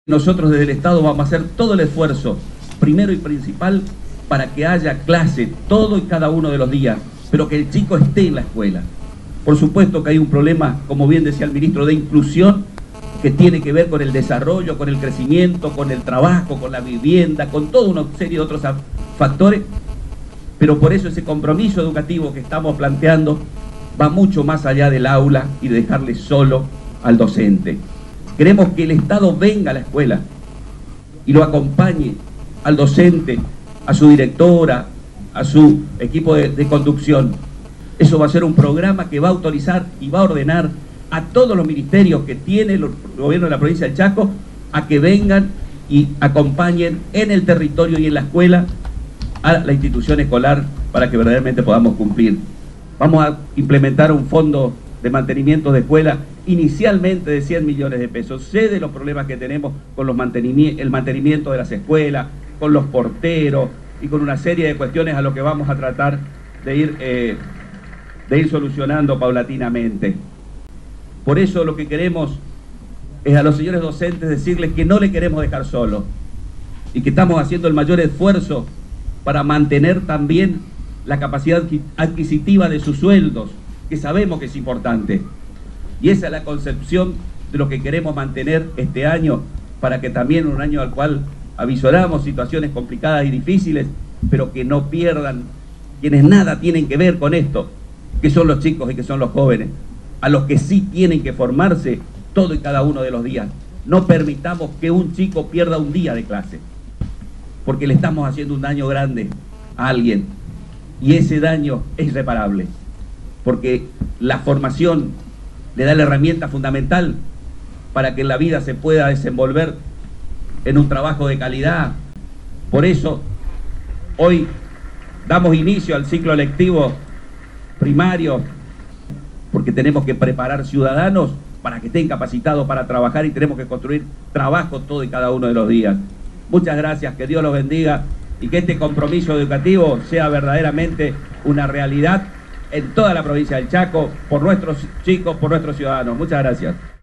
Nosotros desde el Estado vamos a hacer todo el esfuerzo, primero y principal, para que haya clase todo y cada uno de los días, pero que el chico esté en la escuela. Por supuesto que hay un problema, como bien decía el ministro, de inclusión, que tiene que ver con el desarrollo, con el crecimiento, con el trabajo, con la vivienda, con toda una serie de otros factores, pero por eso ese compromiso educativo que estamos planteando va mucho más allá del aula y de dejarle solo al docente. Queremos que el Estado venga a la escuela y lo acompañe al docente, a su directora, a su equipo de conducción. Eso va a ser un programa que va a autorizar y va a ordenar a todos los ministerios que tiene el gobierno de la provincia del Chaco a que vengan y acompañen en el territorio y en la escuela a la institución escolar para que verdaderamente podamos cumplir. Vamos a implementar un fondo de mantenimiento de escuela inicialmente de 100 millones de pesos. Sé de los problemas que tenemos con el mantenimiento de las escuelas, con los porteros y con una serie de cuestiones a lo que vamos a tratar de ir solucionando paulatinamente. Por eso lo que queremos es a los señores docentes decirles que no le queremos dejar solo y que estamos haciendo el mayor esfuerzo para mantener también la capacidad adquisitiva de sus sueldos, que sabemos que es importante. Y esa es la concepción de lo que queremos mantener este año, para que también un año al cual avisoramos situaciones complicadas y difíciles, pero que no pierdan quienes nada tienen que ver con esto, que son los chicos y que son los jóvenes, a los que sí tienen que formarse todo y cada uno de los días. No permitamos que un chico pierda un día de clase, porque le estamos haciendo un daño grande a alguien, y ese daño es irreparable, porque la formación le da la herramienta fundamental para que en la vida se pueda desenvolver en un trabajo de calidad. Por eso, hoy damos inicio al ciclo lectivo primario, porque tenemos que preparar ciudadanos para que estén capacitados para trabajar y tenemos que construir trabajo todo y cada uno de los días. Muchas gracias, que Dios los bendiga y que este compromiso educativo sea verdaderamente una realidad en toda la provincia del Chaco, por nuestros chicos, por nuestros ciudadanos. Muchas gracias.